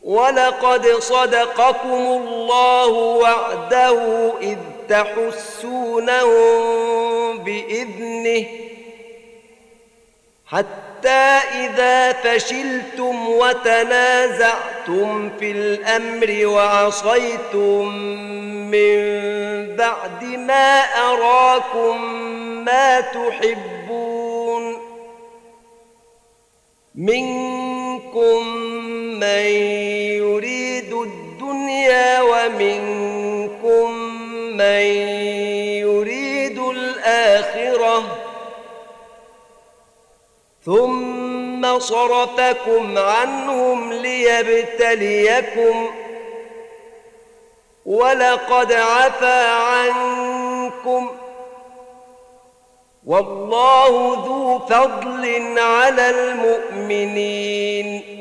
ولقد صدقكم الله وعده إذ تحسونهم بإذنه حتى إذا فشلتم وتنازعتم في الأمر وعصيتم من بعد ما أراكم ما تحبون منكم من يريد الدنيا ومنكم من يريد الآخرة ثم صرفكم عنهم ليبتليكم ولقد عفا عنكم والله ذو فضل على المؤمنين